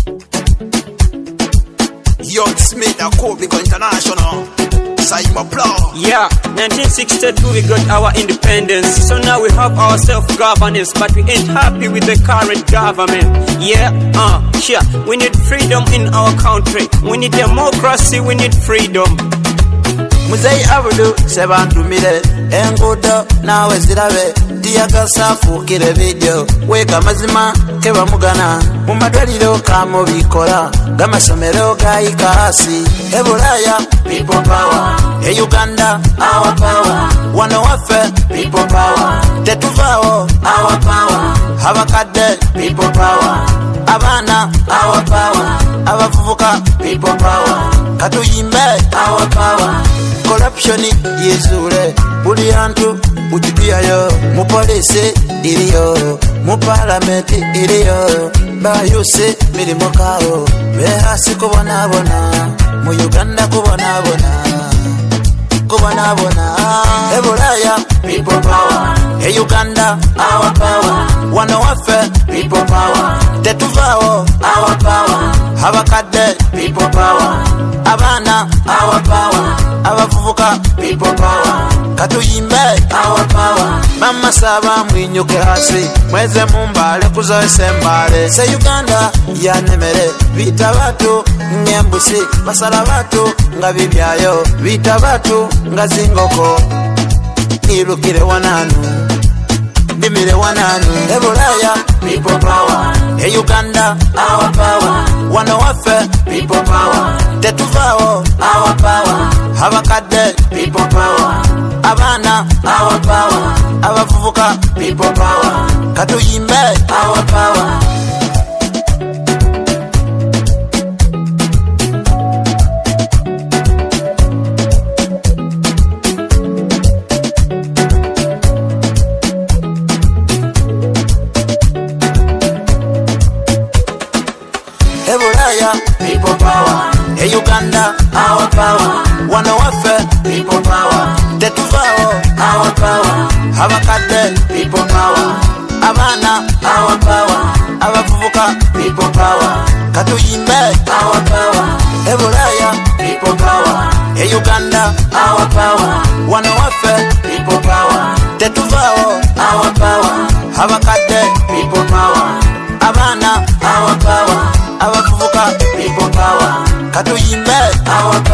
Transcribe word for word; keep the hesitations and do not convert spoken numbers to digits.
Young Smith, a Kobe International. Simon Plow. Yeah, nineteen sixty-two we got our independence. So now we have our self-governance, but we ain't happy with the current government. Yeah, uh, yeah, we need freedom in our country. We need democracy, we need freedom. Muzei abudu sebantu mire engudo nawe zirabe tiyakasafu kire video weka mazima keba mugana mumadwaliro kamo bikola gamasomero gaikasi eburaya people power e Uganda our power wano wafe people power tetuvao our power habakade people power abana our power abavubuka people power katuyimbe our power corruption yezure buli antu ujibiayo mu police iliyo mu parliament iliyo bayuse mirimo kao behasi kubona bona mu Uganda kubona bona kubona bona eburaya people power e Uganda our power wano wafe people power tetuvao our power habakade people power abana our power abavubuka people power katuyimbe our power mama saba mwinyuke hasi mweze mumbale kuzoese mbale se Uganda yanemere bita batu ngembusi basala batu nga bibyayo bita batu nga zingoko nirukire wananu dimire wananu eburaya people power e Uganda our power wano wafe people power tetuvao our power habakade people power abana our power abavubuka people power katuyimbe our power eburaya people power e Uganda our power wano wafe people power tetuvao our power habakade people power abana our power abavubuka people power katuyimbe our power eburaya people power e Uganda our power wano wafe people power tetuvao our power habakade people power abana our power abavubuka people power katuyimbe our